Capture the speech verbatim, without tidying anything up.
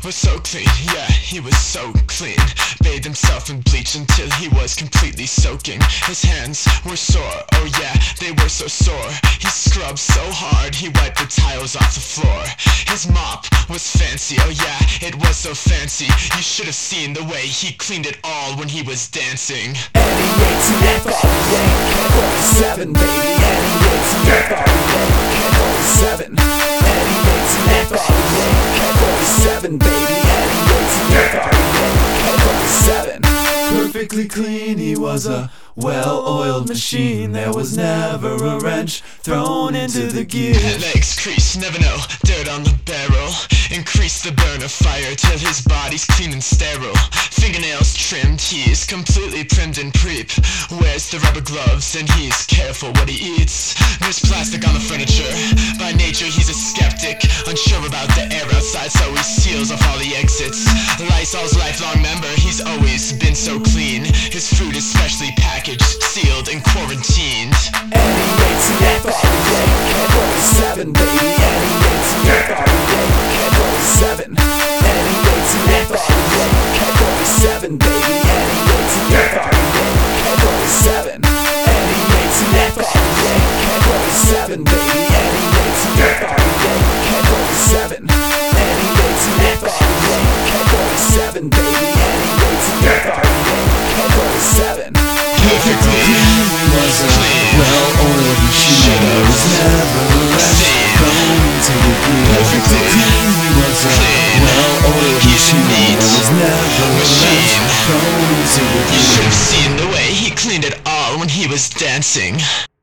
was so clean, yeah, he was so clean. Bathed himself in bleach until he was completely soaking. His hands were sore, oh yeah, they were so sore. He scrubbed so hard, he wiped the tiles off the floor. His mop was fancy, oh yeah, it was so fancy. You should have seen the way he cleaned it all when he was dancing. And he hates an F R E A forty-seven, baby. And he hates an F R E A forty-seven. And he hates an F R E A forty-seven, baby. And he hates an F R E A forty-seven. Perfectly clean, he was a well-oiled machine. There was never a wrench thrown into the gear. Legs creased, never know, dirt on the barrel. Increase the burn of fire till his body's clean and sterile. Fingernails trimmed, he's completely primed and preep. Wears the rubber gloves and he's careful what he eats. There's plastic on the furniture, by nature he's a skeptic. Unsure about the air outside, so he seals off all the exits. Lysol's lifelong member, he's always been so clean. His food is specially packaged, sealed and quarantined. And he hates an F R E A forty-seven, baby. And he hates an F R E A forty-seven. And he hates an F R E A forty-seven, baby. And he hates an F R E A forty-seven. And he hates an F R E A forty-seven, baby. And he hates an F R E A forty-seven. And he hates an F R E A forty-seven, baby. And he hates an F R E A forty-seven. Perfectly He was a well-oiled machine. There was never a wrench thrown into the gear. Perfectly He was a well-oiled He's a machine. neat There was never a wrench machine. thrown into the You gear. should have seen the way he cleaned it all when he was dancing.